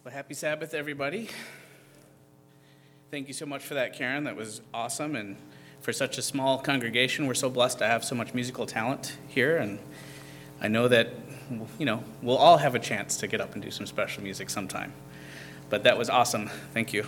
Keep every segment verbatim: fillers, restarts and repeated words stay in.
Well, happy Sabbath, everybody. Thank you so much for that, Karen. That was awesome. And for such a small congregation, we're so blessed to have so much musical talent here. And I know that, you know, we'll all have a chance to get up and do some special music sometime. But that was awesome. Thank you.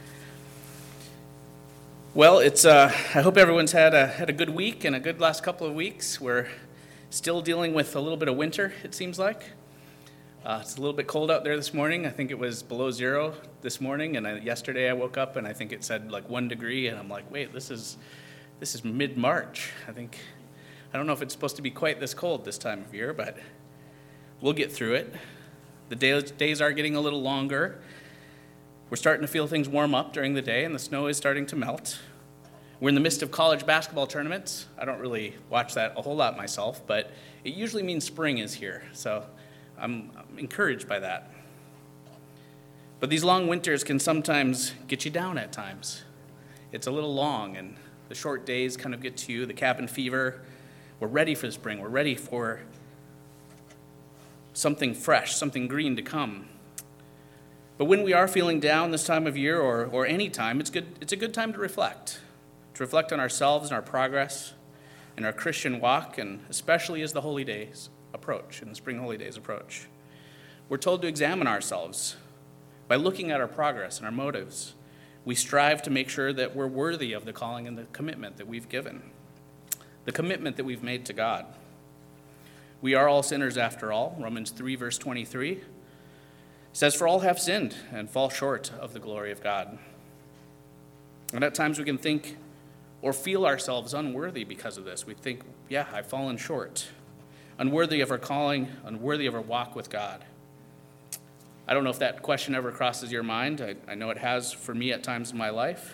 Well, it's. Uh, I hope everyone's had a had a good week and a good last couple of weeks. We're still dealing with a little bit of winter, it seems like. Uh, it's a little bit cold out there this morning. I think it was below zero this morning, and I, yesterday I woke up and I think it said like one degree, and I'm like, wait, this is this is mid-March. I think I don't know if it's supposed to be quite this cold this time of year, but we'll get through it. The days days are getting a little longer. We're starting to feel things warm up during the day, and the snow is starting to melt. We're in the midst of college basketball tournaments. I don't really watch that a whole lot myself, but it usually means spring is here, so I'm, I'm encouraged by that. But these long winters can sometimes get you down at times. It's a little long, and the short days kind of get to you, the cabin fever. We're ready for the spring. We're ready for something fresh, something green to come. But when we are feeling down this time of year, or, or any time, it's good. It's a good time to reflect, to reflect on ourselves and our progress in our Christian walk, and especially as the holy days approach, and the spring holy days approach. We're told to examine ourselves. By looking at our progress and our motives, we strive to make sure that we're worthy of the calling and the commitment that we've given, the commitment that we've made to God. We are all sinners after all. Romans three, verse twenty-three says, "For all have sinned and fall short of the glory of God." And at times we can think or feel ourselves unworthy because of this. We think, yeah, I've fallen short. Unworthy of our calling, unworthy of our walk with God. I don't know if that question ever crosses your mind. I, I know it has for me at times in my life.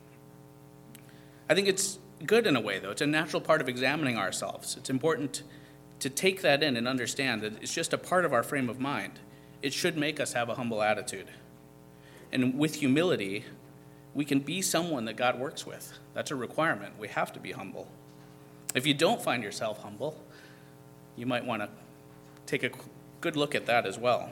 I think it's good in a way, though. It's a natural part of examining ourselves. It's important to take that in and understand that it's just a part of our frame of mind. It should make us have a humble attitude. And with humility, we can be someone that God works with. That's a requirement. We have to be humble. If you don't find yourself humble, you might want to take a good look at that as well.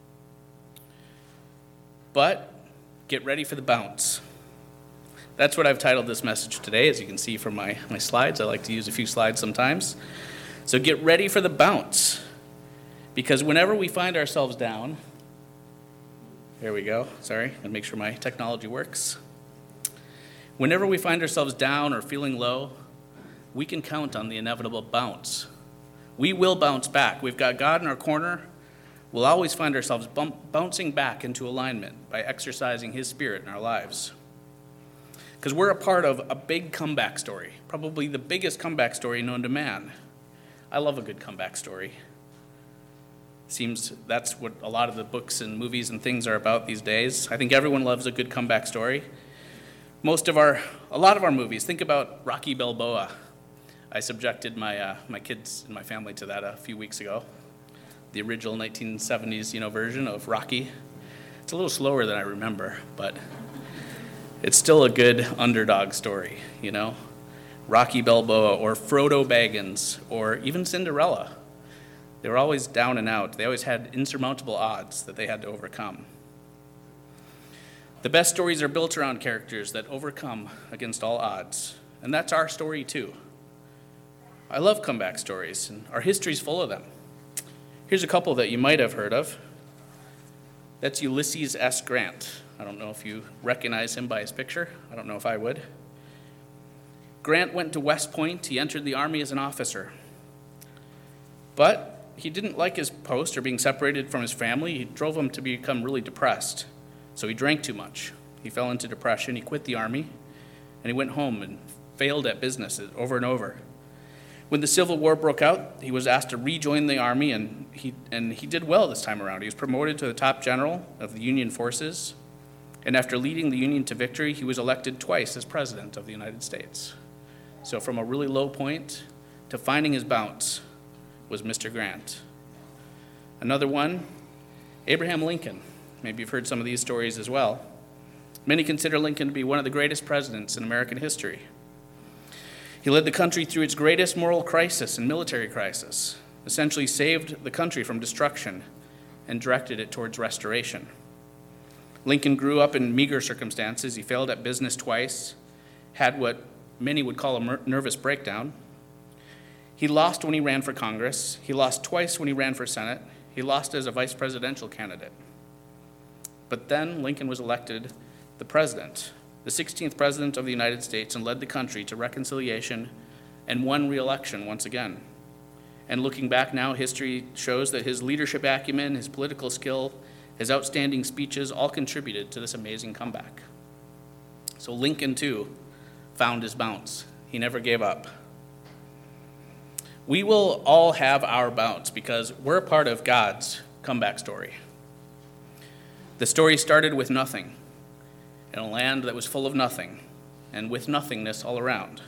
But get ready for the bounce. That's what I've titled this message today, as you can see from my, my slides. I like to use a few slides sometimes. So get ready for the bounce. Because whenever we find ourselves down, there we go, sorry, I'll make sure my technology works. Whenever we find ourselves down or feeling low, we can count on the inevitable bounce. We will bounce back. We've got God in our corner. We'll always find ourselves bump, bouncing back into alignment by exercising His Spirit in our lives. Because we're a part of a big comeback story, probably the biggest comeback story known to man. I love a good comeback story. Seems that's what a lot of the books and movies and things are about these days. I think everyone loves a good comeback story. Most of our, a lot of our movies, think about Rocky Balboa. I subjected my uh, my kids and my family to that a few weeks ago. The original nineteen seventies, you know, version of Rocky. It's a little slower than I remember, but it's still a good underdog story, you know. Rocky Balboa or Frodo Baggins or even Cinderella. They were always down and out. They always had insurmountable odds that they had to overcome. The best stories are built around characters that overcome against all odds, and that's our story too. I love comeback stories, and our history's full of them. Here's a couple that you might have heard of. That's Ulysses S. Grant. I don't know if you recognize him by his picture. I don't know if I would. Grant went to West Point. He entered the Army as an officer. But he didn't like his post or being separated from his family. He drove him to become really depressed. So he drank too much. He fell into depression. He quit the Army, and he went home and failed at business over and over. When the Civil War broke out, he was asked to rejoin the Army, and he and he did well this time around. He was promoted to the top general of the Union forces, and after leading the Union to victory, he was elected twice as President of the United States. So from a really low point to finding his bounce was Mister Grant. Another one, Abraham Lincoln. Maybe you've heard some of these stories as well. Many consider Lincoln to be one of the greatest presidents in American history. He led the country through its greatest moral crisis and military crisis, essentially saved the country from destruction and directed it towards restoration. Lincoln grew up in meager circumstances. He failed at business twice, had what many would call a mer- nervous breakdown. He lost when he ran for Congress. He lost twice when he ran for Senate. He lost as a vice presidential candidate. But then Lincoln was elected the president, the sixteenth president of the United States, and led the country to reconciliation and won re-election once again. And looking back now, history shows that his leadership acumen, his political skill, his outstanding speeches all contributed to this amazing comeback. So Lincoln, too, found his bounce. He never gave up. We will all have our bounce because we're a part of God's comeback story. The story started with nothing, in a land that was full of nothing, and with nothingness all around.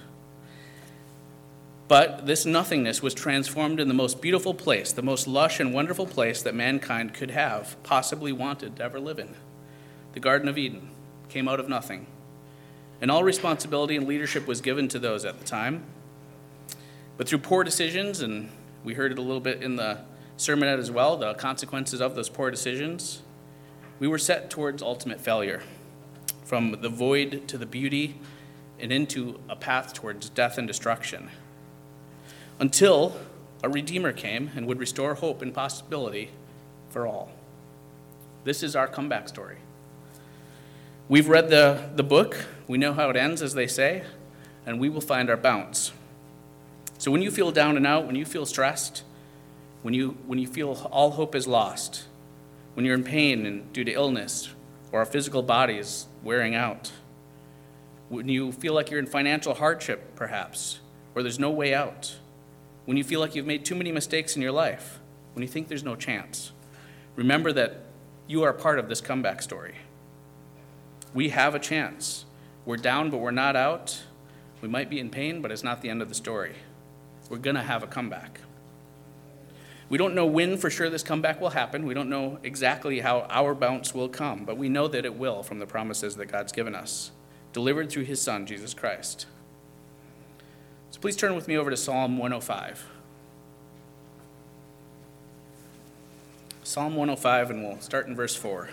But this nothingness was transformed in the most beautiful place, the most lush and wonderful place that mankind could have possibly wanted to ever live in. The Garden of Eden came out of nothing. And all responsibility and leadership was given to those at the time. But through poor decisions, and we heard it a little bit in the sermonette as well, the consequences of those poor decisions, we were set towards ultimate failure, from the void to the beauty and into a path towards death and destruction, until a Redeemer came and would restore hope and possibility for all. This is our comeback story. We've read the, the book. We know how it ends, as they say, and we will find our bounce. So when you feel down and out, when you feel stressed, when you, when you feel all hope is lost, when you're in pain and due to illness or our physical body is wearing out, when you feel like you're in financial hardship, perhaps, or there's no way out, when you feel like you've made too many mistakes in your life, when you think there's no chance, remember that you are part of this comeback story. We have a chance. We're down, but we're not out. We might be in pain, but it's not the end of the story. We're going to have a comeback. We don't know when for sure this comeback will happen. We don't know exactly how our bounce will come, but we know that it will from the promises that God's given us, delivered through his Son, Jesus Christ. So please turn with me over to Psalm one oh five. Psalm one oh five, and we'll start in verse four.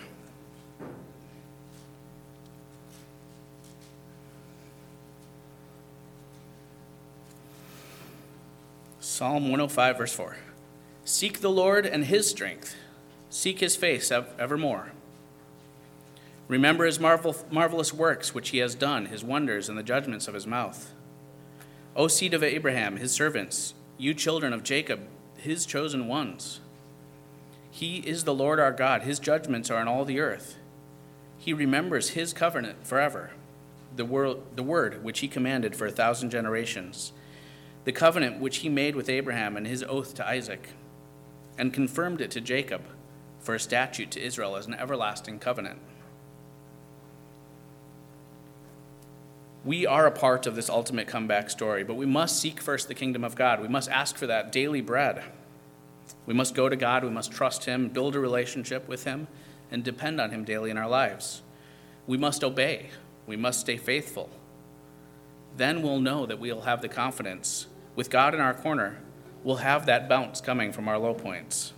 Psalm one oh five, verse four. Seek the Lord and his strength. Seek his face evermore. Remember his marvel, marvelous works which he has done, his wonders and the judgments of his mouth. O seed of Abraham, his servants, you children of Jacob, his chosen ones. He is the Lord our God. His judgments are in all the earth. He remembers his covenant forever, the word, the word which he commanded for a thousand generations, the covenant which he made with Abraham and his oath to Isaac, and confirmed it to Jacob for a statute to Israel as an everlasting covenant. We are a part of this ultimate comeback story, but we must seek first the kingdom of God. We must ask for that daily bread. We must go to God, we must trust him, build a relationship with him, and depend on him daily in our lives. We must obey. We must stay faithful. Then we'll know that we'll have the confidence. With God in our corner, we'll have that bounce coming from our low points.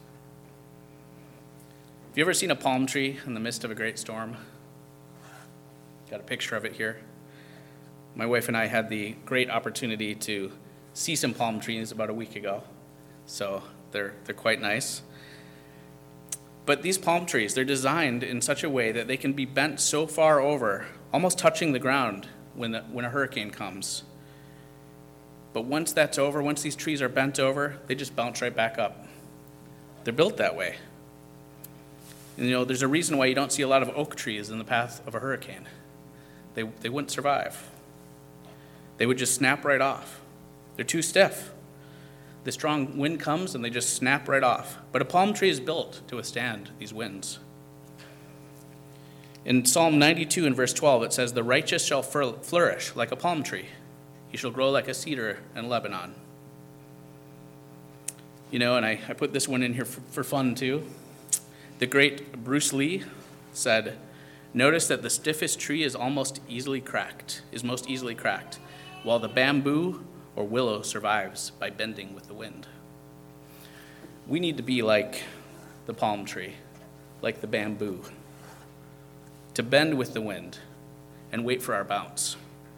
Have you ever seen a palm tree in the midst of a great storm? Got a picture of it here. My wife and I had the great opportunity to see some palm trees about a week ago, so they're they're quite nice. But these palm trees, they're designed in such a way that they can be bent so far over, almost touching the ground when the, when a hurricane comes. But once that's over, once these trees are bent over, they just bounce right back up. They're built that way. And you know, there's a reason why you don't see a lot of oak trees in the path of a hurricane. They they wouldn't survive. They would just snap right off. They're too stiff. The strong wind comes and they just snap right off. But a palm tree is built to withstand these winds. In Psalm ninety-two and verse twelve, it says, "The righteous shall flourish like a palm tree. He shall grow like a cedar in Lebanon." You know, and I, I put this one in here for, for fun too. The great Bruce Lee said, "Notice that the stiffest tree is almost easily cracked, is most easily cracked, while the bamboo or willow survives by bending with the wind." We need to be like the palm tree, like the bamboo. to bend with the wind and wait for our bounce.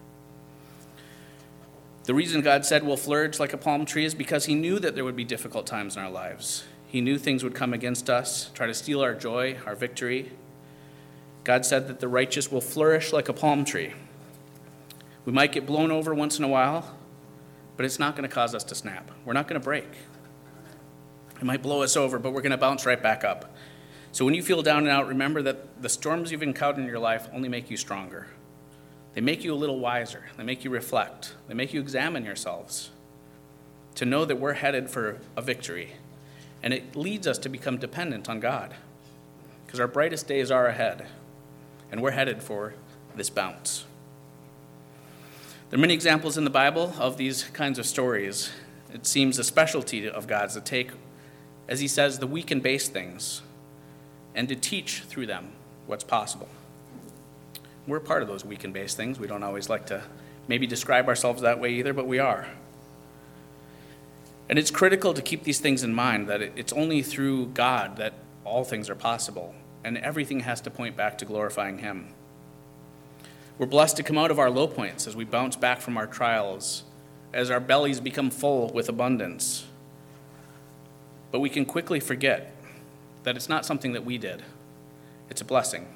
The reason God said we'll flourish like a palm tree is because he knew that there would be difficult times in our lives. He knew things would come against us, try to steal our joy, our victory. God said that the righteous will flourish like a palm tree. We might get blown over once in a while, but it's not going to cause us to snap. We're not going to break. It might blow us over, but we're going to bounce right back up. So when you feel down and out, remember that the storms you've encountered in your life only make you stronger. They make you a little wiser. They make you reflect. They make you examine yourselves to know that we're headed for a victory. And it leads us to become dependent on God because our brightest days are ahead, and we're headed for this bounce. There are many examples in the Bible of these kinds of stories. It seems a specialty of God's to take, as he says, the weak and base things and to teach through them what's possible. We're part of those weak and base things. We don't always like to maybe describe ourselves that way either, but we are. And it's critical to keep these things in mind, that it's only through God that all things are possible, and everything has to point back to glorifying him. We're blessed to come out of our low points as we bounce back from our trials, as our bellies become full with abundance. But we can quickly forget that it's not something that we did. It's a blessing.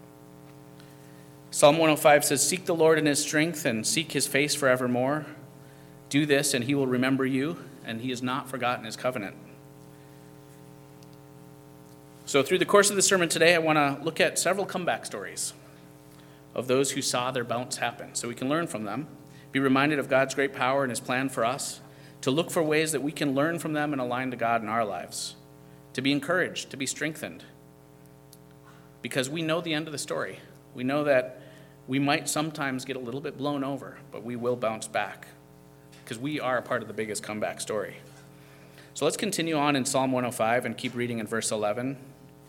Psalm one oh five says, "Seek the Lord in his strength and seek his face forevermore. Do this and he will remember you, and he has not forgotten his covenant." So through the course of the sermon today, I want to look at several comeback stories of those who saw their bounce happen, so we can learn from them, be reminded of God's great power and his plan for us, to look for ways that we can learn from them and align to God in our lives, to be encouraged, to be strengthened, because we know the end of the story. We know that we might sometimes get a little bit blown over, but we will bounce back, because we are a part of the biggest comeback story. So let's continue on in Psalm one oh five and keep reading in verse eleven.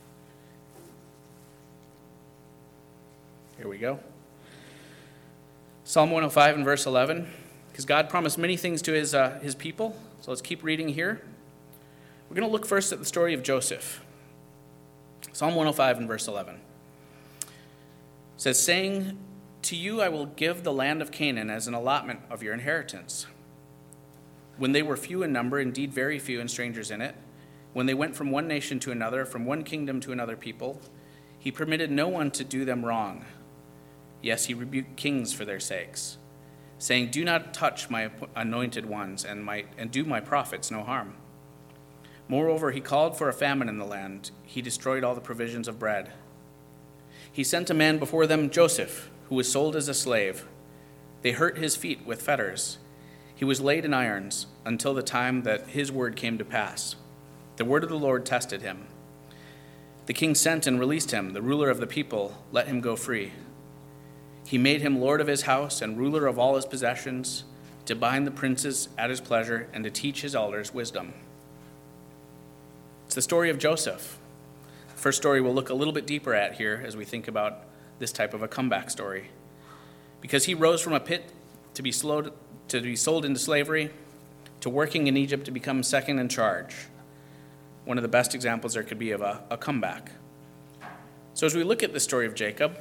Here we go. Psalm one oh five and verse eleven, because God promised many things to his, uh, his people. So let's keep reading here. We're going to look first at the story of Joseph. Psalm one oh five and verse eleven. It says, "Saying, to you I will give the land of Canaan as an allotment of your inheritance. When they were few in number, indeed very few, and strangers in it, when they went from one nation to another, from one kingdom to another people, he permitted no one to do them wrong. Yes, he rebuked kings for their sakes, saying, do not touch my anointed ones, and, my, and do my prophets no harm. Moreover, he called for a famine in the land. He destroyed all the provisions of bread. He sent a man before them, Joseph, who was sold as a slave. They hurt his feet with fetters. He was laid in irons until the time that his word came to pass. The word of the Lord tested him. The king sent and released him. The ruler of the people let him go free. He made him lord of his house and ruler of all his possessions, to bind the princes at his pleasure and to teach his elders wisdom." It's the story of Joseph. The first story we'll look a little bit deeper at here as we think about this type of a comeback story. Because he rose from a pit to be, slowed, to be sold into slavery, to working in Egypt to become second in charge. One of the best examples there could be of a, a comeback. So as we look at the story of Jacob,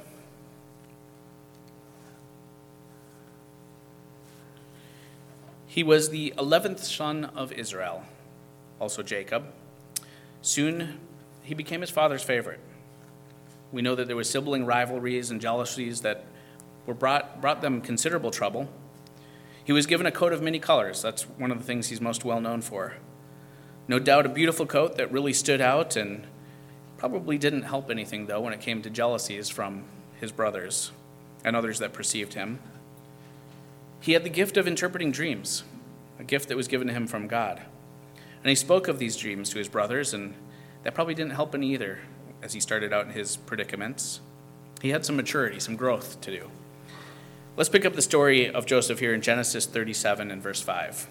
he was the eleventh son of Israel, also Jacob. Soon he became his father's favorite. We know that there were sibling rivalries and jealousies that were brought, brought them considerable trouble. He was given a coat of many colors. That's one of the things he's most well known for. No doubt a beautiful coat that really stood out and probably didn't help anything, though, when it came to jealousies from his brothers and others that perceived him. He had the gift of interpreting dreams, a gift that was given to him from God. And he spoke of these dreams to his brothers, and that probably didn't help him either as he started out in his predicaments. He had some maturity, some growth to do. Let's pick up the story of Joseph here in Genesis thirty-seven and verse five.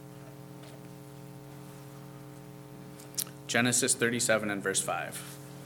Genesis thirty-seven and verse five.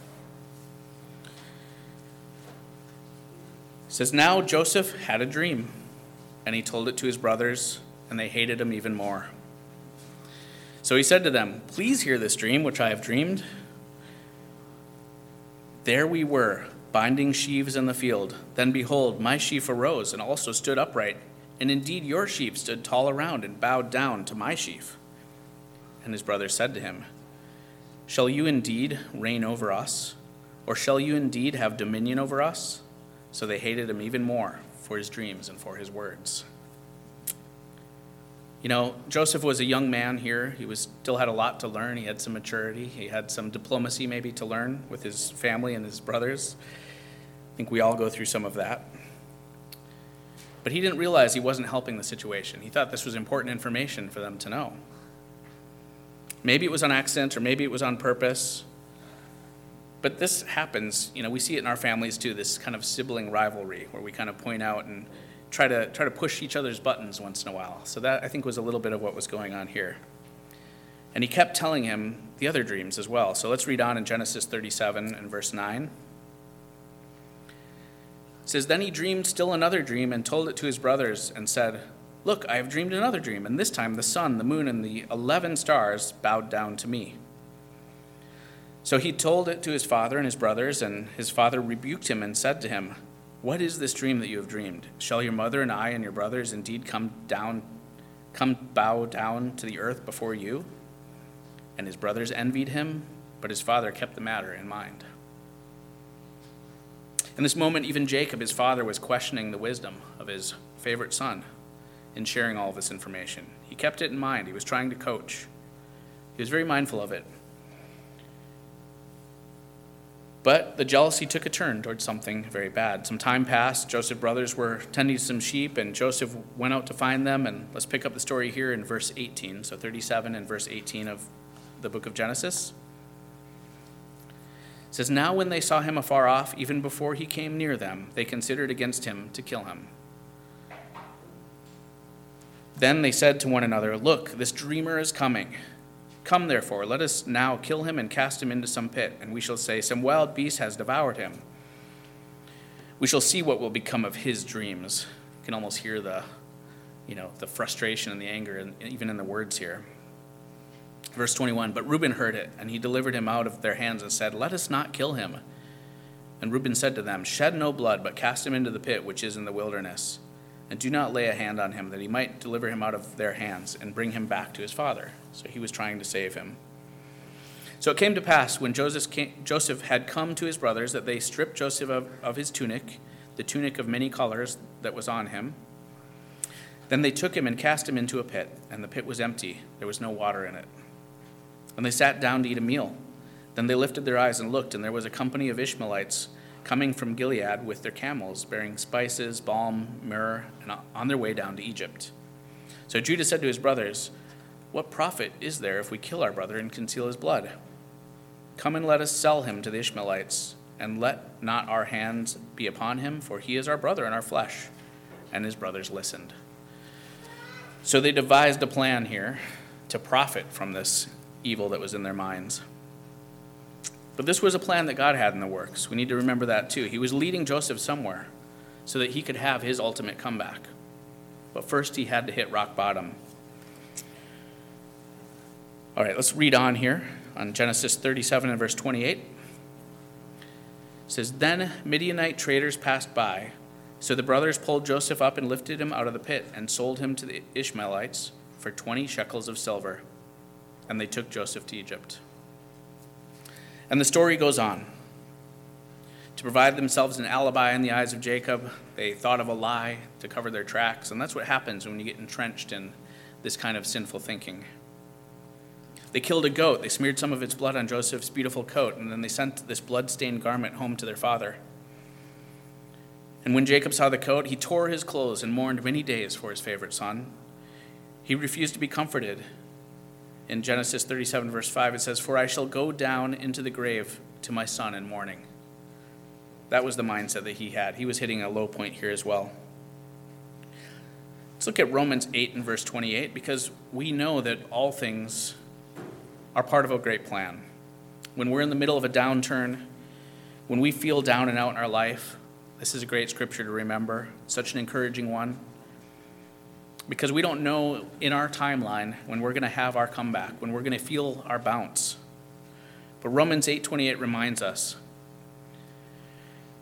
It says, "Now Joseph had a dream, and he told it to his brothers, and they hated him even more. So he said to them, 'Please hear this dream which I have dreamed. There we were, binding sheaves in the field. Then behold, my sheaf arose and also stood upright, and indeed your sheep stood tall around and bowed down to my sheaf. And his brothers said to him, shall you indeed reign over us? Or shall you indeed have dominion over us? So they hated him even more for his dreams and for his words. You know, Joseph was a young man here. He was still had a lot to learn. He had some maturity. He had some diplomacy maybe to learn with his family and his brothers. I think we all go through some of that. But he didn't realize he wasn't helping the situation. He thought this was important information for them to know. Maybe it was on accident or maybe it was on purpose. But this happens, you know, we see it in our families too, this kind of sibling rivalry where we kind of point out and try to try to push each other's buttons once in a while. So that, I think, was a little bit of what was going on here. And he kept telling him the other dreams as well. So let's read on in Genesis thirty-seven and verse nine. It says, then he dreamed still another dream and told it to his brothers and said, look, I have dreamed another dream, and this time the sun, the moon, and the eleven stars bowed down to me. So he told it to his father and his brothers, and his father rebuked him and said to him, what is this dream that you have dreamed? Shall your mother and I and your brothers indeed come down, come bow down to the earth before you? And his brothers envied him, but his father kept the matter in mind. In this moment, even Jacob, his father, was questioning the wisdom of his favorite son in sharing all of this information. He kept it in mind. He was trying to coach. He was very mindful of it. But the jealousy took a turn towards something very bad. Some time passed. Joseph's brothers were tending some sheep, and Joseph went out to find them. And let's pick up the story here in verse eighteen. So thirty-seven and verse eighteen of the book of Genesis. It says, now when they saw him afar off, even before he came near them, they considered against him to kill him. Then they said to one another, look, this dreamer is coming. Come, therefore, let us now kill him and cast him into some pit, and we shall say, some wild beast has devoured him. We shall see what will become of his dreams. You can almost hear the, you know, the frustration and the anger, and even in the words here. Verse twenty-one, but Reuben heard it, and he delivered him out of their hands and said, let us not kill him. And Reuben said to them, shed no blood, but cast him into the pit which is in the wilderness, and do not lay a hand on him, that he might deliver him out of their hands and bring him back to his father. So he was trying to save him. So it came to pass, when Joseph, came, Joseph had come to his brothers, that they stripped Joseph of, of his tunic, the tunic of many colors that was on him. Then they took him and cast him into a pit, and the pit was empty. There was no water in it. And they sat down to eat a meal. Then they lifted their eyes and looked, and there was a company of Ishmaelites coming from Gilead with their camels, bearing spices, balm, myrrh, and on their way down to Egypt. So Judah said to his brothers, what profit is there if we kill our brother and conceal his blood? Come and let us sell him to the Ishmaelites, and let not our hands be upon him, for he is our brother and our flesh. And his brothers listened. So they devised a plan here to profit from this evil that was in their minds. But this was a plan that God had in the works. We need to remember that too. He was leading Joseph somewhere so that he could have his ultimate comeback. But first he had to hit rock bottom. All right, let's read on here on Genesis thirty-seven and verse twenty-eight. It says, then Midianite traders passed by. So the brothers pulled Joseph up and lifted him out of the pit and sold him to the Ishmaelites for twenty shekels of silver. And they took Joseph to Egypt. And the story goes on. To provide themselves an alibi in the eyes of Jacob, they thought of a lie to cover their tracks. And that's what happens when you get entrenched in this kind of sinful thinking. They killed a goat. They smeared some of its blood on Joseph's beautiful coat, and then they sent this blood-stained garment home to their father. And when Jacob saw the coat, he tore his clothes and mourned many days for his favorite son. He refused to be comforted. In Genesis thirty-seven, verse five, it says, for I shall go down into the grave to my son in mourning. That was the mindset that he had. He was hitting a low point here as well. Let's look at Romans eight and verse twenty-eight, because we know that all things are part of a great plan. When we're in the middle of a downturn, when we feel down and out in our life, this is a great scripture to remember, such an encouraging one. Because we don't know in our timeline when we're going to have our comeback, when we're going to feel our bounce. But Romans eight twenty-eight reminds us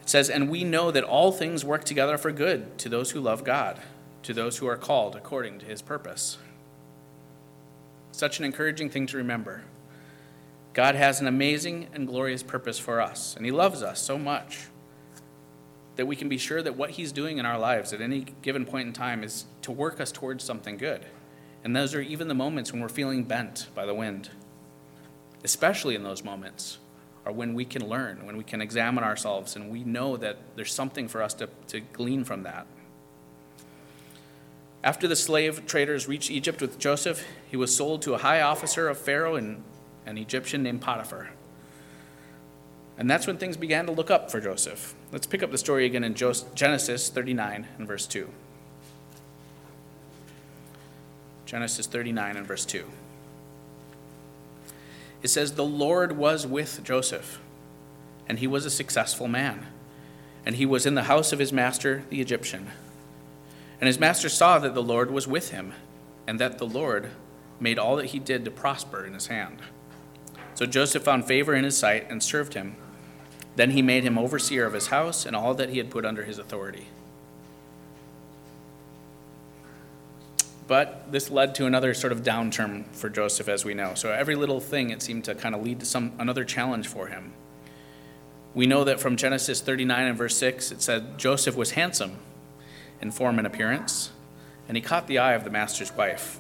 It says, and we know that all things work together for good to those who love God, to those who are called according to his purpose. Such an encouraging thing to remember. God has an amazing and glorious purpose for us, and he loves us so much that we can be sure that what he's doing in our lives at any given point in time is to work us towards something good. And those are even the moments when we're feeling bent by the wind. Especially in those moments are when we can learn, when we can examine ourselves, and we know that there's something for us to, to glean from that. After the slave traders reached Egypt with Joseph, he was sold to a high officer of Pharaoh and an Egyptian named Potiphar. And that's when things began to look up for Joseph. Let's pick up the story again in Genesis thirty-nine and verse two. Genesis thirty-nine and verse two. It says, the Lord was with Joseph, and he was a successful man, and he was in the house of his master, the Egyptian. And his master saw that the Lord was with him, and that the Lord made all that he did to prosper in his hand. So Joseph found favor in his sight and served him. Then he made him overseer of his house and all that he had put under his authority. But this led to another sort of downturn for Joseph, as we know. So every little thing, it seemed to kind of lead to some another challenge for him. We know that from Genesis thirty-nine and verse six, it said, Joseph was handsome in form and appearance, and he caught the eye of the master's wife.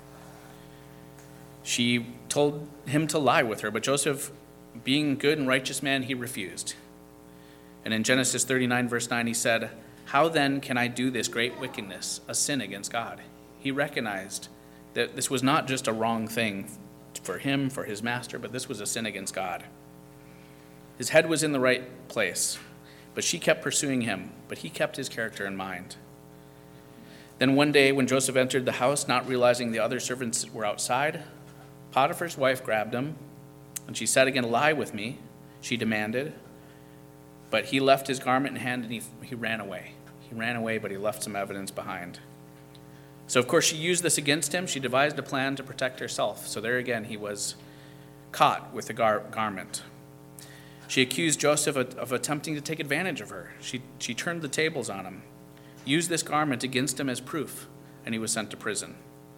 She told him to lie with her, but Joseph, being a good and righteous man, he refused. And in Genesis thirty-nine, verse nine, he said, how then can I do this great wickedness, a sin against God? He recognized that this was not just a wrong thing for him, for his master, but this was a sin against God. His head was in the right place, but she kept pursuing him, but he kept his character in mind. Then one day when Joseph entered the house, not realizing the other servants were outside, Potiphar's wife grabbed him, and she said again, lie with me, she demanded. But he left his garment in hand and he, he ran away. He ran away, but he left some evidence behind. So, of course, she used this against him. She devised a plan to protect herself. So there again, he was caught with the gar- garment. She accused Joseph of, of attempting to take advantage of her. She, she turned the tables on him, used this garment against him as proof, and he was sent to prison.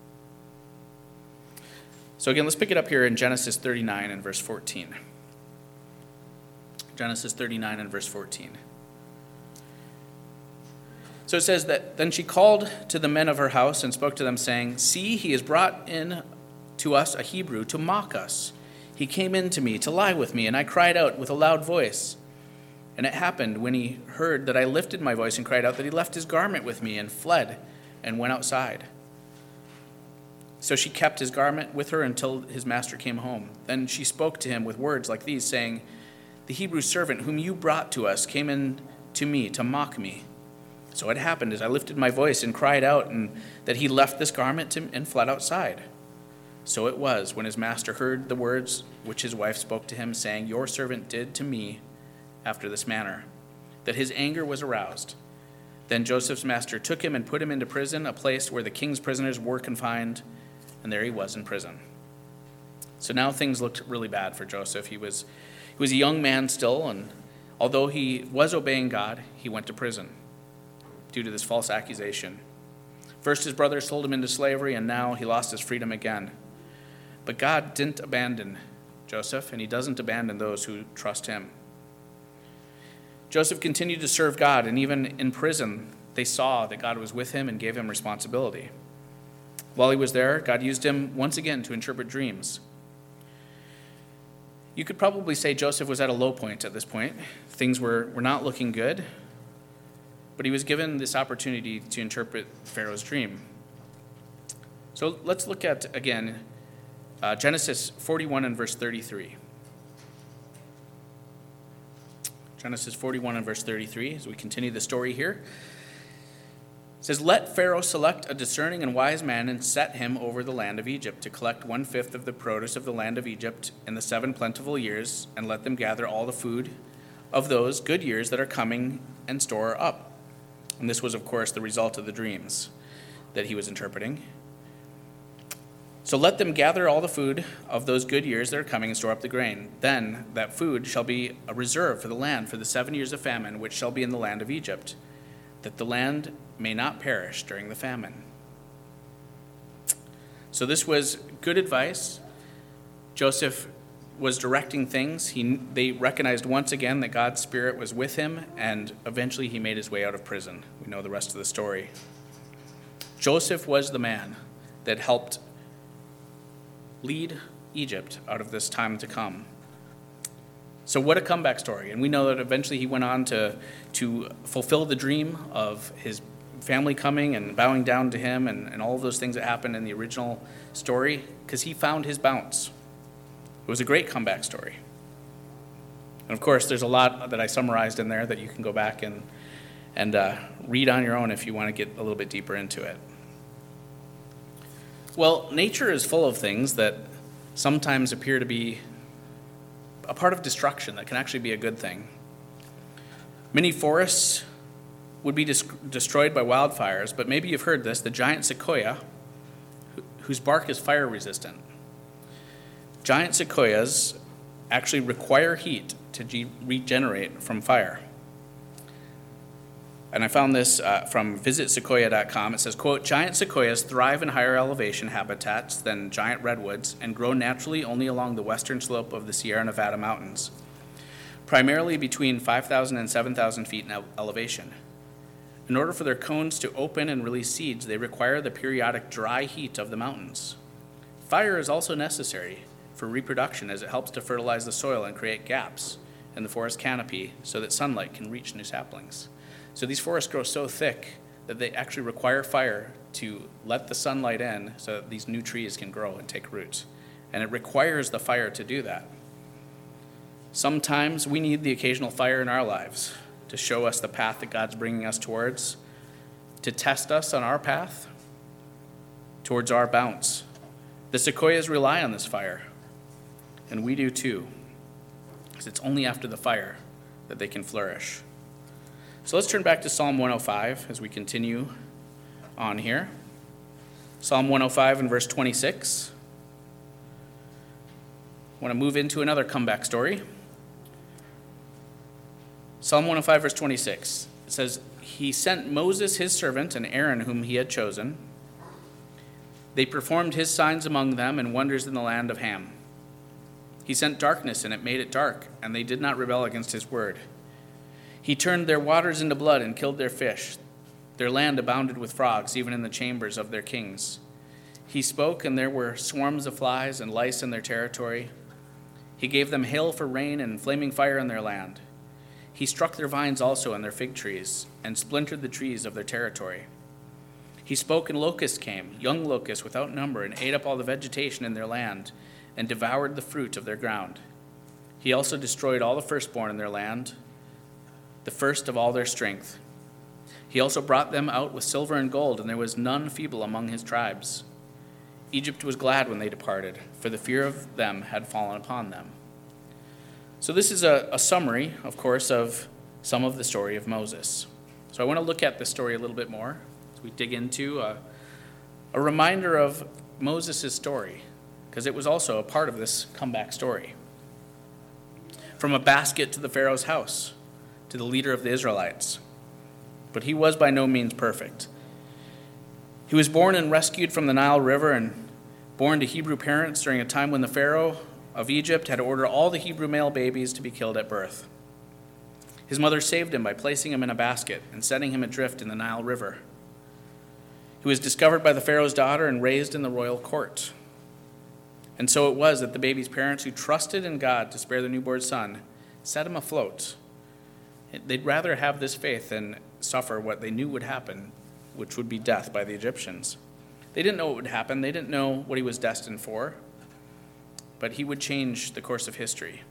So again, let's pick it up here in Genesis thirty-nine and verse fourteen. Genesis thirty-nine and verse fourteen. So it says that, then she called to the men of her house and spoke to them, saying, see, he has brought in to us a Hebrew to mock us. He came in to me to lie with me, and I cried out with a loud voice. And it happened when he heard that I lifted my voice and cried out that he left his garment with me and fled and went outside. So she kept his garment with her until his master came home. Then she spoke to him with words like these, saying, the Hebrew servant whom you brought to us came in to me to mock me. So it happened as I lifted my voice and cried out, and that he left this garment to, and fled outside. So it was when his master heard the words which his wife spoke to him, saying, your servant did to me after this manner, that his anger was aroused. Then Joseph's master took him and put him into prison, a place where the king's prisoners were confined, and there he was in prison. So now things looked really bad for Joseph. He was, he was a young man still, and although he was obeying God, he went to prison due to this false accusation. First, his brothers sold him into slavery, and now he lost his freedom again. But God didn't abandon Joseph, and he doesn't abandon those who trust him. Joseph continued to serve God, and even in prison, they saw that God was with him and gave him responsibility. While he was there, God used him once again to interpret dreams. You could probably say Joseph was at a low point at this point. Things were, were not looking good. But he was given this opportunity to interpret Pharaoh's dream. So let's look at, again, uh, Genesis forty-one and verse thirty-three. Genesis forty-one and verse thirty-three, as we continue the story here. It says, let Pharaoh select a discerning and wise man and set him over the land of Egypt to collect one-fifth of the produce of the land of Egypt in the seven plentiful years, and let them gather all the food of those good years that are coming and store up. And this was, of course, the result of the dreams that he was interpreting. So let them gather all the food of those good years that are coming and store up the grain. Then that food shall be a reserve for the land for the seven years of famine, which shall be in the land of Egypt, that the land may not perish during the famine. So this was good advice. Joseph was directing things. He, they recognized once again that God's Spirit was with him, and eventually he made his way out of prison. We know the rest of the story. Joseph was the man that helped lead Egypt out of this time to come. So what a comeback story. And we know that eventually he went on to, to fulfill the dream of his family coming and bowing down to him and, and all of those things that happened in the original story, because he found his bounce. It was a great comeback story. And of course, there's a lot that I summarized in there that you can go back and, and uh, read on your own if you want to get a little bit deeper into it. Well, nature is full of things that sometimes appear to be a part of destruction that can actually be a good thing. Many forests would be dis- destroyed by wildfires, but maybe you've heard this, the giant sequoia, wh- whose bark is fire resistant. Giant sequoias actually require heat to ge- regenerate from fire. And I found this uh, from visit sequoia dot com. It says, quote, giant sequoias thrive in higher elevation habitats than giant redwoods and grow naturally only along the western slope of the Sierra Nevada mountains, primarily between five thousand and seven thousand feet in ele- elevation. In order for their cones to open and release seeds, they require the periodic dry heat of the mountains. Fire is also necessary for reproduction as it helps to fertilize the soil and create gaps in the forest canopy so that sunlight can reach new saplings. So these forests grow so thick that they actually require fire to let the sunlight in so that these new trees can grow and take root. And it requires the fire to do that. Sometimes we need the occasional fire in our lives to show us the path that God's bringing us towards, to test us on our path towards our bounce. The sequoias rely on this fire, and we do too, because it's only after the fire that they can flourish. So let's turn back to Psalm one oh five as we continue on here. Psalm one oh five and verse twenty-six. I want to move into another comeback story. Psalm one oh five, verse twenty-six. It says, he sent Moses his servant and Aaron whom he had chosen. They performed his signs among them and wonders in the land of Ham. He sent darkness and it made it dark, and they did not rebel against his word. He turned their waters into blood and killed their fish. Their land abounded with frogs, even in the chambers of their kings. He spoke, and there were swarms of flies and lice in their territory. He gave them hail for rain and flaming fire in their land. He struck their vines also and their fig trees, and splintered the trees of their territory. He spoke, and locusts came, young locusts without number, and ate up all the vegetation in their land, and devoured the fruit of their ground. He also destroyed all the firstborn in their land, the first of all their strength. He also brought them out with silver and gold, and there was none feeble among his tribes. Egypt was glad when they departed, for the fear of them had fallen upon them. So this is a, a summary, of course, of some of the story of Moses. So I want to look at this story a little bit more as we dig into a, a reminder of Moses' story, because it was also a part of this comeback story. From a basket to the Pharaoh's house, to the leader of the Israelites. But he was by no means perfect. He was born and rescued from the Nile River and born to Hebrew parents during a time when the Pharaoh of Egypt had ordered all the Hebrew male babies to be killed at birth. His mother saved him by placing him in a basket and setting him adrift in the Nile River. He was discovered by the Pharaoh's daughter and raised in the royal court. And so it was that the baby's parents, who trusted in God to spare their newborn son, set him afloat. They'd rather have this faith than suffer what they knew would happen, which would be death by the Egyptians. They didn't know what would happen. They didn't know what he was destined for, but he would change the course of history.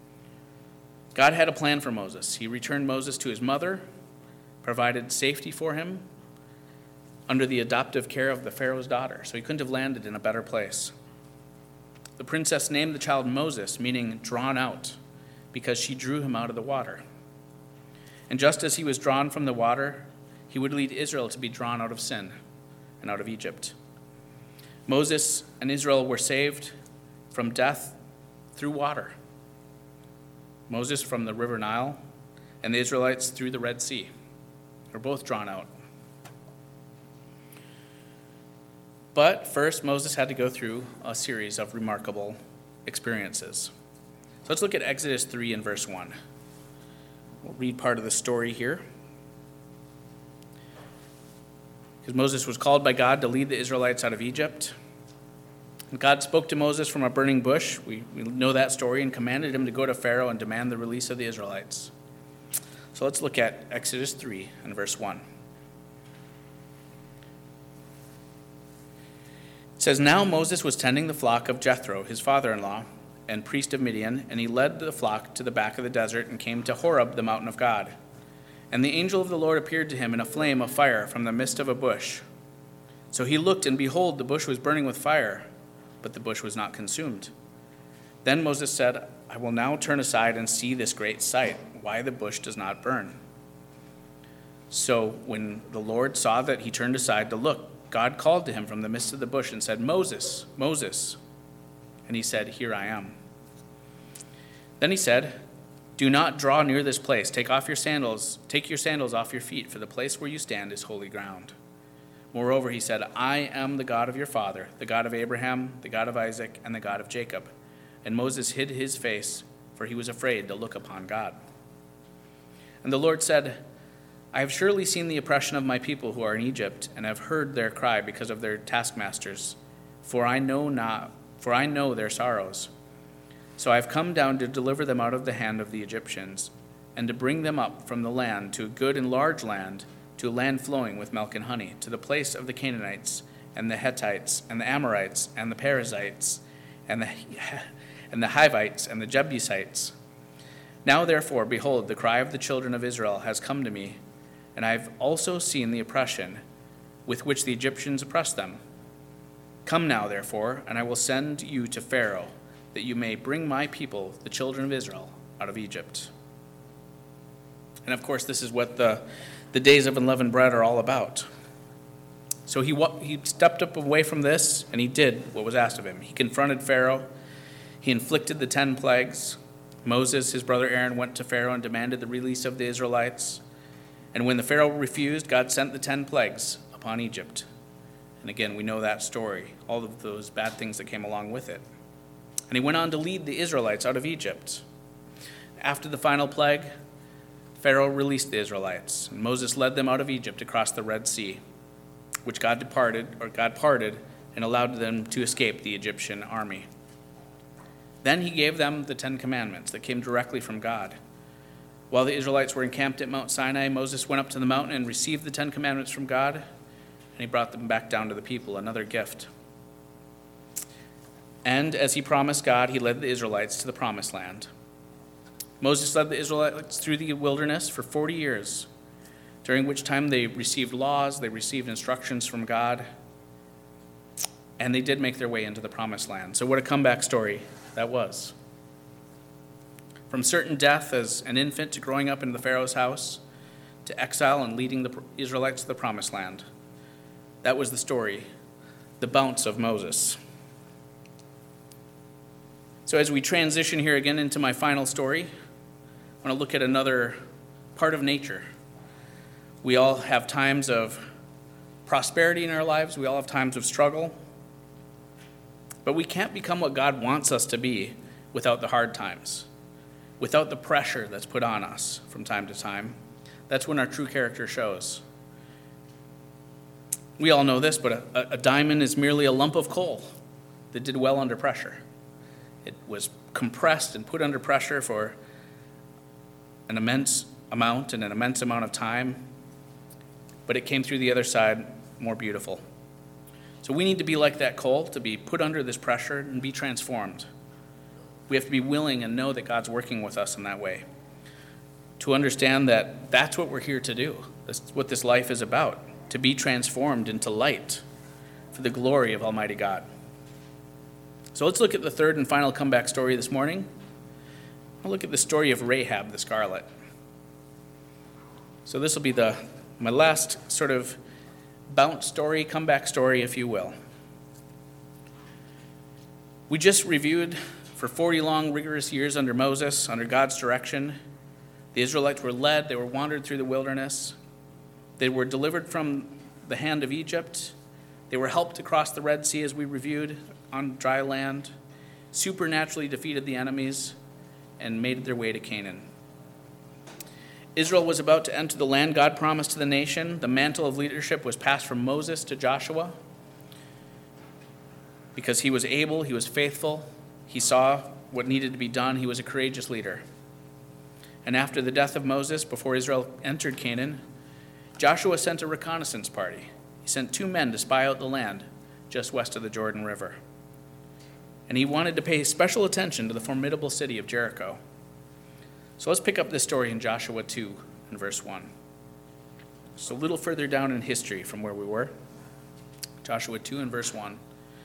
God had a plan for Moses. He returned Moses to his mother, provided safety for him under the adoptive care of the Pharaoh's daughter, so he couldn't have landed in a better place. The princess named the child Moses, meaning drawn out, because she drew him out of the water. And just as he was drawn from the water, he would lead Israel to be drawn out of sin and out of Egypt. Moses and Israel were saved from death through water. Moses from the river Nile, and the Israelites through the Red Sea. Were both drawn out. But first, Moses had to go through a series of remarkable experiences. So let's look at Exodus three and verse one. We'll read part of the story here. Because Moses was called by God to lead the Israelites out of Egypt. And God spoke to Moses from a burning bush. We, we know that story, and commanded him to go to Pharaoh and demand the release of the Israelites. So let's look at Exodus three and verse one. It says, "Now Moses was tending the flock of Jethro, his father-in-law, and priest of Midian, and he led the flock to the back of the desert and came to Horeb, the mountain of God. And the angel of the Lord appeared to him in a flame of fire from the midst of a bush. So he looked, and behold, the bush was burning with fire, but the bush was not consumed. Then Moses said, I will now turn aside and see this great sight, why the bush does not burn. So when the Lord saw that he turned aside to look, God called to him from the midst of the bush and said, Moses, Moses. And he said, Here I am. Then he said, Do not draw near this place. Take off your sandals, take your sandals off your feet, for the place where you stand is holy ground. Moreover, he said, I am the God of your father, the God of Abraham, the God of Isaac, and the God of Jacob. And Moses hid his face, for he was afraid to look upon God. And the Lord said, I have surely seen the oppression of my people who are in Egypt, and have heard their cry because of their taskmasters. For I know not, for I know their sorrows. So I have come down to deliver them out of the hand of the Egyptians, and to bring them up from the land to a good and large land, to a land flowing with milk and honey, to the place of the Canaanites, and the Hittites, and the Amorites, and the Perizzites, and the, and the Hivites, and the Jebusites. Now therefore, behold, the cry of the children of Israel has come to me, and I have also seen the oppression with which the Egyptians oppress them. Come now, therefore, and I will send you to Pharaoh, that you may bring my people, the children of Israel, out of Egypt. And of course, this is what the, the days of unleavened bread are all about. So he, he stepped up away from this, and he did what was asked of him. He confronted Pharaoh. He inflicted the ten plagues. Moses, his brother Aaron, went to Pharaoh and demanded the release of the Israelites. And when the Pharaoh refused, God sent the ten plagues upon Egypt. And again, we know that story, all of those bad things that came along with it. And he went on to lead the Israelites out of Egypt. After the final plague, Pharaoh released the Israelites, and Moses led them out of Egypt across the Red Sea, which God departed, or God parted, and allowed them to escape the Egyptian army. Then he gave them the Ten Commandments that came directly from God. While the Israelites were encamped at Mount Sinai, Moses went up to the mountain and received the Ten Commandments from God, and he brought them back down to the people, another gift. And as he promised God, he led the Israelites to the promised land. Moses led the Israelites through the wilderness for forty years, during which time they received laws, they received instructions from God, and they did make their way into the promised land. So what a comeback story that was. From certain death as an infant to growing up in the Pharaoh's house, to exile and leading the Israelites to the promised land. That was the story, the bounce of Moses. So as we transition here again into my final story, I want to look at another part of nature. We all have times of prosperity in our lives. We all have times of struggle. But we can't become what God wants us to be without the hard times, without the pressure that's put on us from time to time. That's when our true character shows. We all know this, but a, a diamond is merely a lump of coal that did well under pressure. It was compressed and put under pressure for an immense amount and an immense amount of time, but it came through the other side more beautiful. So we need to be like that coal, to be put under this pressure and be transformed. We have to be willing and know that God's working with us in that way, to understand that that's what we're here to do. That's what this life is about, to be transformed into light for the glory of Almighty God. So let's look at the third and final comeback story this morning. I'll look at the story of Rahab the Scarlet. So this will be the my last sort of bounce story, comeback story, if you will. We just reviewed for forty long, rigorous years under Moses, under God's direction. The Israelites were led, they were wandered through the wilderness. They were delivered from the hand of Egypt. They were helped to cross the Red Sea, as we reviewed, on dry land, supernaturally defeated the enemies, and made their way to Canaan. Israel was about to enter the land God promised to the nation. The mantle of leadership was passed from Moses to Joshua. Because he was able, he was faithful, he saw what needed to be done, he was a courageous leader. And after the death of Moses, before Israel entered Canaan, Joshua sent a reconnaissance party. He sent two men to spy out the land just west of the Jordan River. And he wanted to pay special attention to the formidable city of Jericho. So let's pick up this story in Joshua two and verse one. So a little further down in history from where we were. Joshua two and verse one.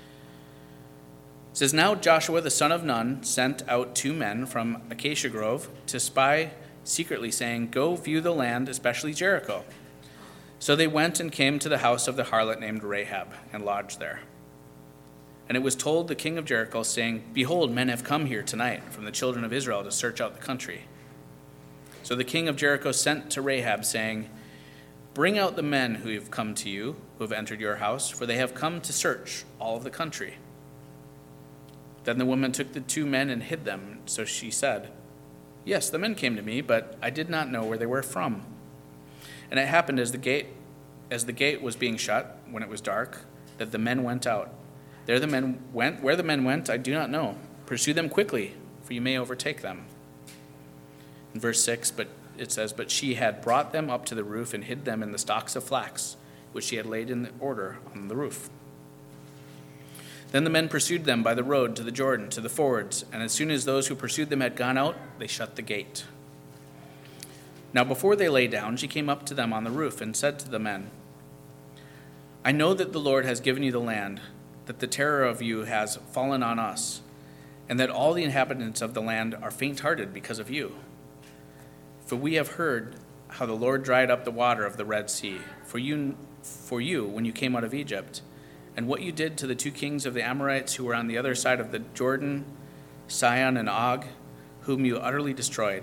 It says, "Now Joshua the son of Nun sent out two men from Acacia Grove to spy secretly, saying, 'Go view the land, especially Jericho.' So they went and came to the house of the harlot named Rahab and lodged there. And it was told the king of Jericho, saying, 'Behold, men have come here tonight from the children of Israel to search out the country.' So the king of Jericho sent to Rahab, saying, 'Bring out the men who have come to you, who have entered your house, for they have come to search all of the country.' Then the woman took the two men and hid them. So she said, 'Yes, the men came to me, but I did not know where they were from.' And it happened as the gate as the gate was being shut, when it was dark, that the men went out. There the men went, where the men went, I do not know. Pursue them quickly, for you may overtake them." In verse six, but it says, "But she had brought them up to the roof and hid them in the stalks of flax, which she had laid in order on the roof. Then the men pursued them by the road to the Jordan, to the fords, and as soon as those who pursued them had gone out, they shut the gate. Now before they lay down, she came up to them on the roof and said to the men, 'I know that the Lord has given you the land, that the terror of you has fallen on us, and that all the inhabitants of the land are faint-hearted because of you. For we have heard how the Lord dried up the water of the Red Sea for you, for you when you came out of Egypt, and what you did to the two kings of the Amorites who were on the other side of the Jordan, Sihon and Og, whom you utterly destroyed.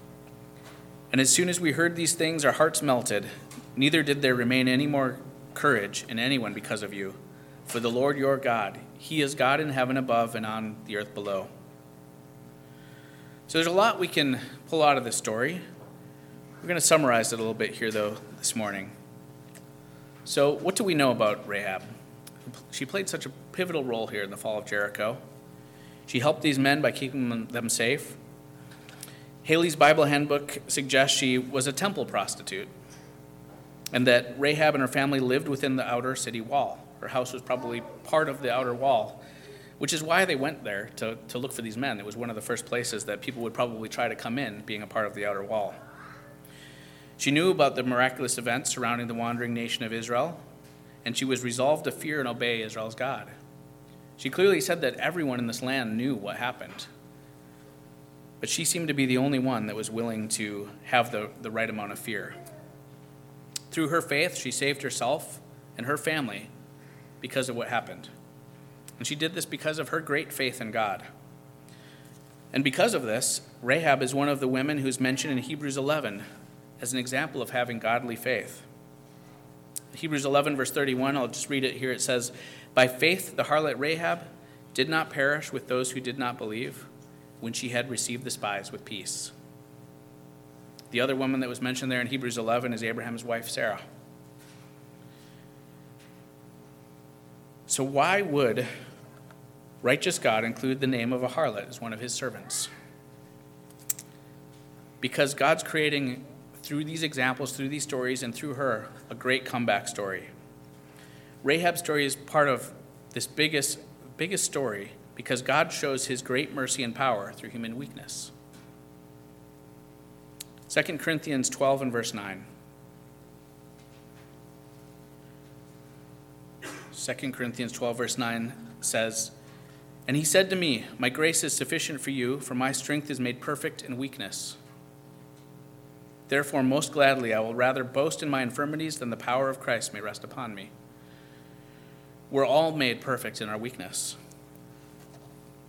And as soon as we heard these things, our hearts melted. Neither did there remain any more courage in anyone because of you. For the Lord your God, he is God in heaven above and on the earth below.'" So there's a lot we can pull out of this story. We're going to summarize it a little bit here, though, this morning. So what do we know about Rahab? She played such a pivotal role here in the fall of Jericho. She helped these men by keeping them safe. Haley's Bible Handbook suggests she was a temple prostitute, and that Rahab and her family lived within the outer city wall. Her house was probably part of the outer wall, which is why they went there to, to look for these men. It was one of the first places that people would probably try to come in, being a part of the outer wall. She knew about the miraculous events surrounding the wandering nation of Israel, and she was resolved to fear and obey Israel's God. She clearly said that everyone in this land knew what happened, but she seemed to be the only one that was willing to have the, the right amount of fear. Through her faith, she saved herself and her family because of what happened. And she did this because of her great faith in God. And because of this, Rahab is one of the women who's mentioned in Hebrews eleven as an example of having godly faith. Hebrews eleven, verse thirty-one, I'll just read it here. It says, "By faith the harlot Rahab did not perish with those who did not believe, when she had received the spies with peace." The other woman that was mentioned there in Hebrews eleven is Abraham's wife, Sarah. So why would righteous God include the name of a harlot as one of his servants? Because God's creating, through these examples, through these stories, and through her, a great comeback story. Rahab's story is part of this biggest, biggest story because God shows his great mercy and power through human weakness. Second Corinthians twelve and verse nine. Second Corinthians twelve, verse nine says, "And he said to me, 'My grace is sufficient for you, for my strength is made perfect in weakness. Therefore, most gladly, I will rather boast in my infirmities than the power of Christ may rest upon me.'" We're all made perfect in our weakness.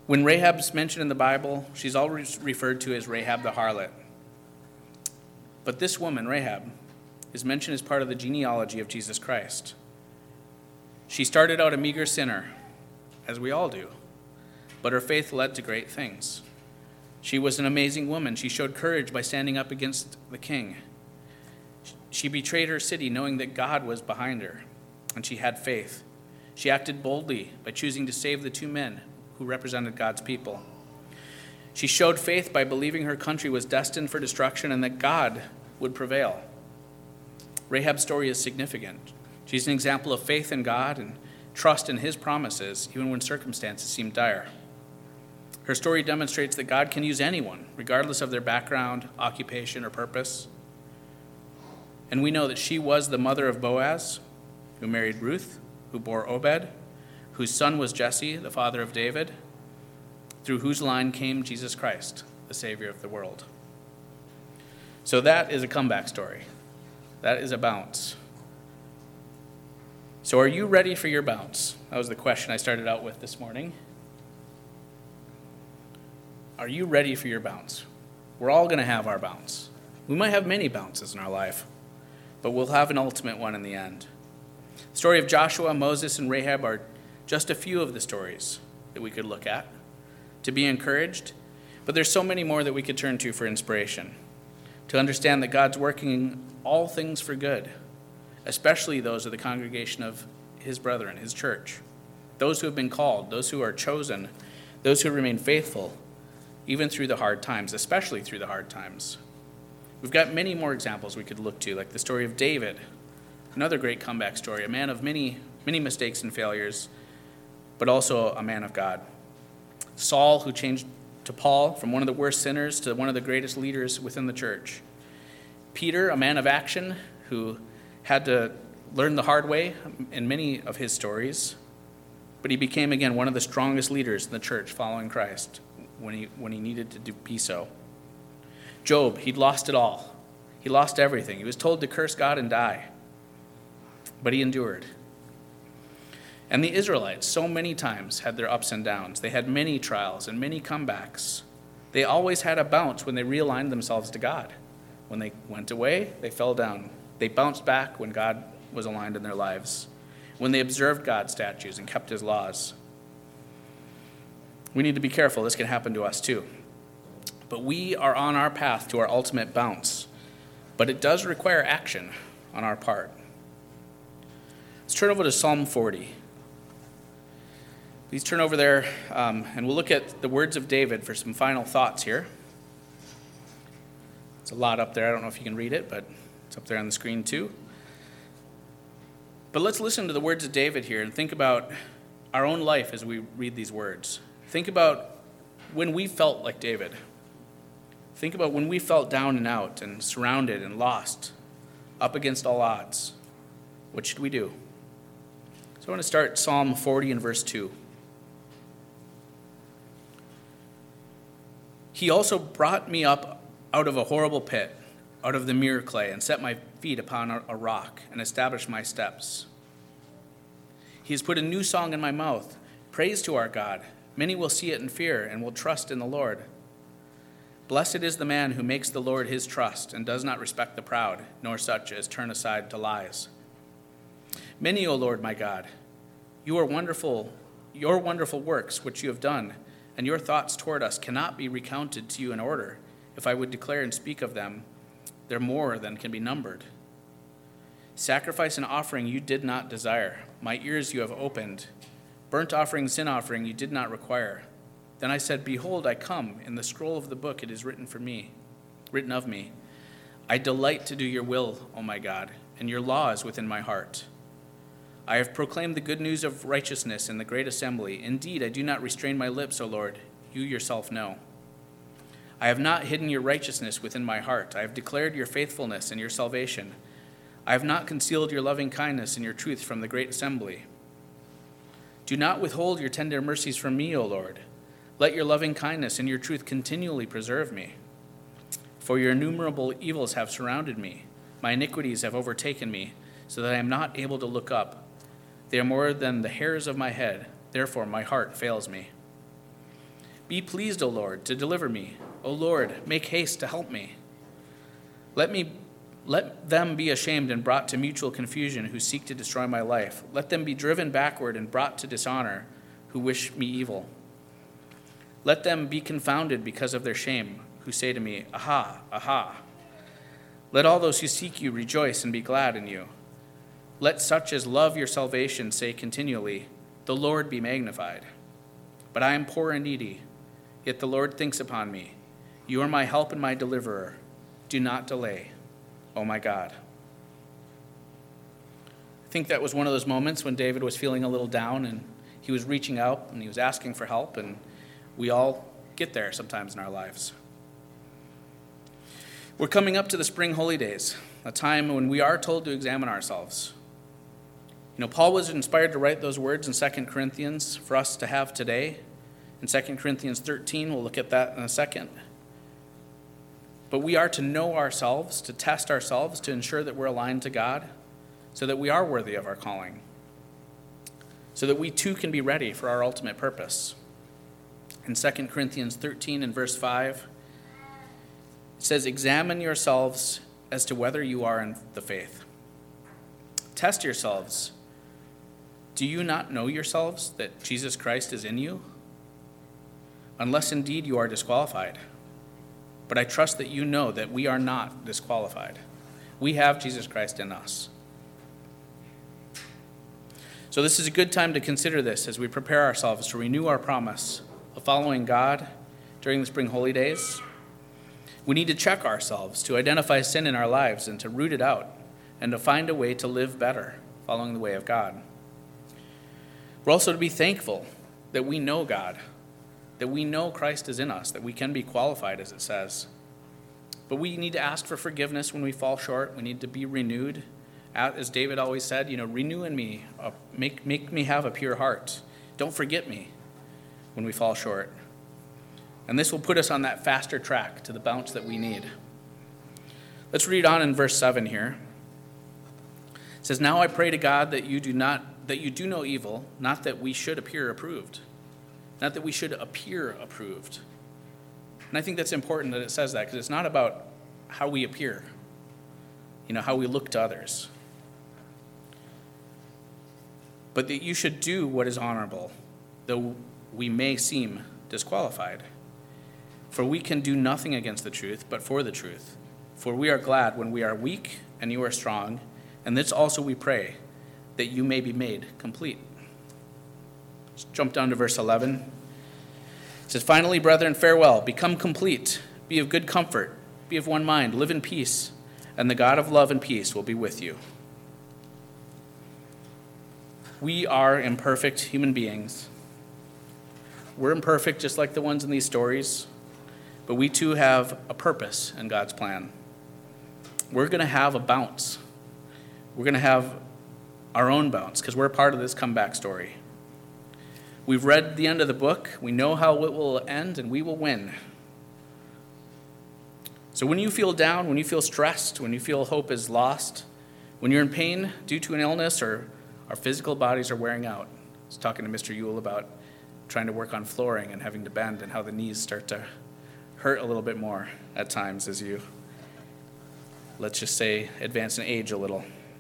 When Rahab's mentioned in the Bible, she's always referred to as Rahab the harlot. But this woman, Rahab, is mentioned as part of the genealogy of Jesus Christ. She started out a meager sinner, as we all do, but her faith led to great things. She was an amazing woman. She showed courage by standing up against the king. She betrayed her city knowing that God was behind her, and she had faith. She acted boldly by choosing to save the two men who represented God's people. She showed faith by believing her country was destined for destruction and that God would prevail. Rahab's story is significant. She's an example of faith in God and trust in his promises, even when circumstances seem dire. Her story demonstrates that God can use anyone, regardless of their background, occupation, or purpose. And we know that she was the mother of Boaz, who married Ruth, who bore Obed, whose son was Jesse, the father of David, through whose line came Jesus Christ, the Savior of the world. So that is a comeback story. That is a bounce. So are you ready for your bounce? That was the question I started out with this morning. Are you ready for your bounce? We're all going to have our bounce. We might have many bounces in our life, but we'll have an ultimate one in the end. The story of Joshua, Moses, and Rahab are just a few of the stories that we could look at to be encouraged, but there's so many more that we could turn to for inspiration, to understand that God's working all things for good, especially those of the congregation of his brethren, his church, those who have been called, those who are chosen, those who remain faithful, even through the hard times, especially through the hard times. We've got many more examples we could look to, like the story of David, another great comeback story, a man of many, many mistakes and failures, but also a man of God. Saul, who changed to Paul from one of the worst sinners to one of the greatest leaders within the church. Peter, a man of action, who had to learn the hard way in many of his stories, but he became, again, one of the strongest leaders in the church following Christ when he, when he needed to do, be so. Job, he'd lost it all. He lost everything. He was told to curse God and die, but he endured. And the Israelites, so many times, had their ups and downs. They had many trials and many comebacks. They always had a bounce when they realigned themselves to God. When they went away, they fell down. They bounced back when God was aligned in their lives, when they observed God's statutes and kept his laws. We need to be careful. This can happen to us too. But we are on our path to our ultimate bounce. But it does require action on our part. Let's turn over to Psalm forty. Please turn over there, um, and we'll look at the words of David for some final thoughts here. It's a lot up there. I don't know if you can read it, but it's up there on the screen too. But let's listen to the words of David here and think about our own life as we read these words. Think about when we felt like David. Think about when we felt down and out and surrounded and lost, up against all odds. What should we do? So I want to start Psalm forty and verse two. He also brought me up out of a horrible pit, out of the mere clay, and set my feet upon a rock, and established my steps. He has put a new song in my mouth, praise to our God. Many will see it and fear, and will trust in the Lord. Blessed is the man who makes the Lord his trust, and does not respect the proud, nor such as turn aside to lies. Many, O Lord my God, you are wonderful, your wonderful works which you have done, and your thoughts toward us cannot be recounted to you in order. If I would declare and speak of them, they're more than can be numbered. Sacrifice and offering you did not desire. My ears you have opened. Burnt offering, sin offering you did not require. Then I said, behold, I come. In the scroll of the book it is written for me, written of me. I delight to do your will, O my God, and your law is within my heart. I have proclaimed the good news of righteousness in the great assembly. Indeed, I do not restrain my lips, O Lord. You yourself know. I have not hidden your righteousness within my heart. I have declared your faithfulness and your salvation. I have not concealed your loving kindness and your truth from the great assembly. Do not withhold your tender mercies from me, O Lord. Let your loving kindness and your truth continually preserve me. For your innumerable evils have surrounded me. My iniquities have overtaken me, so that I am not able to look up. They are more than the hairs of my head. Therefore my heart fails me. Be pleased, O Lord, to deliver me. O Lord, make haste to help me. Let me let them be ashamed and brought to mutual confusion who seek to destroy my life. Let them be driven backward and brought to dishonor who wish me evil. Let them be confounded because of their shame, who say to me, Aha, aha. Let all those who seek you rejoice and be glad in you. Let such as love your salvation say continually, The Lord be magnified. But I am poor and needy, yet the Lord thinks upon me. You are my help and my deliverer. Do not delay, O my God. I think that was one of those moments when David was feeling a little down and he was reaching out and he was asking for help, and we all get there sometimes in our lives. We're coming up to the spring holy days, a time when we are told to examine ourselves. You know, Paul was inspired to write those words in Second Corinthians for us to have today. In Second Corinthians thirteen, we'll look at that in a second. But we are to know ourselves, to test ourselves, to ensure that we're aligned to God, so that we are worthy of our calling, so that we too can be ready for our ultimate purpose. In Second Corinthians thirteen and verse five, it says, Examine yourselves as to whether you are in the faith. Test yourselves. Do you not know yourselves that Jesus Christ is in you? Unless indeed you are disqualified. But I trust that you know that we are not disqualified. We have Jesus Christ in us. So this is a good time to consider this as we prepare ourselves to renew our promise of following God during the spring holy days. We need to check ourselves to identify sin in our lives and to root it out and to find a way to live better following the way of God. We're also to be thankful that we know God, that we know Christ is in us, that we can be qualified, as it says. But we need to ask for forgiveness when we fall short. We need to be renewed. As David always said, you know, renew in me, uh, make, make me have a pure heart. Don't forget me when we fall short. And this will put us on that faster track to the bounce that we need. Let's read on in verse seven here. It says, Now I pray to God that you do not that you do no evil, not that we should appear approved. Not that we should appear approved. And I think that's important that it says that, because it's not about how we appear, you know, how we look to others. But that you should do what is honorable, though we may seem disqualified. For we can do nothing against the truth, but for the truth. For we are glad when we are weak and you are strong, and this also we pray, that you may be made complete. Let's jump down to verse eleven. It says, Finally, brethren, farewell. Become complete. Be of good comfort. Be of one mind. Live in peace. And the God of love and peace will be with you. We are imperfect human beings. We're imperfect just like the ones in these stories. But we too have a purpose in God's plan. We're going to have a bounce. We're going to have our own bounce because we're a part of this comeback story. We've read the end of the book. We know how it will end, and we will win. So when you feel down, when you feel stressed, when you feel hope is lost, when you're in pain due to an illness or our physical bodies are wearing out. I was talking to Mister Yule about trying to work on flooring and having to bend and how the knees start to hurt a little bit more at times as you, let's just say, advance in age a little.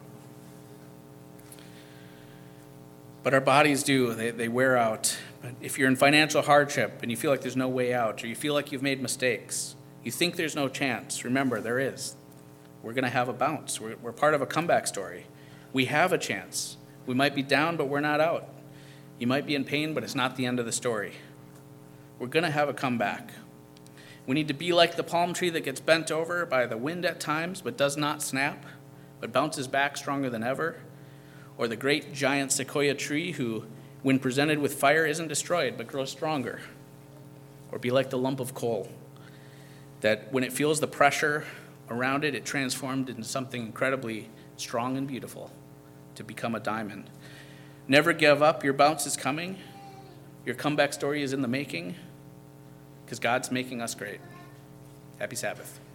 But our bodies do, they, they wear out. But if you're in financial hardship and you feel like there's no way out, or you feel like you've made mistakes, you think there's no chance, remember, there is. We're going to have a bounce. We're, we're part of a comeback story. We have a chance. We might be down, but we're not out. You might be in pain, but it's not the end of the story. We're going to have a comeback. We need to be like the palm tree that gets bent over by the wind at times, but does not snap, but bounces back stronger than ever. Or the great giant sequoia tree who, when presented with fire, isn't destroyed, but grows stronger. Or be like the lump of coal that when it feels the pressure around it, it transformed into something incredibly strong and beautiful to become a diamond. Never give up. Your bounce is coming. Your comeback story is in the making because God's making us great. Happy Sabbath.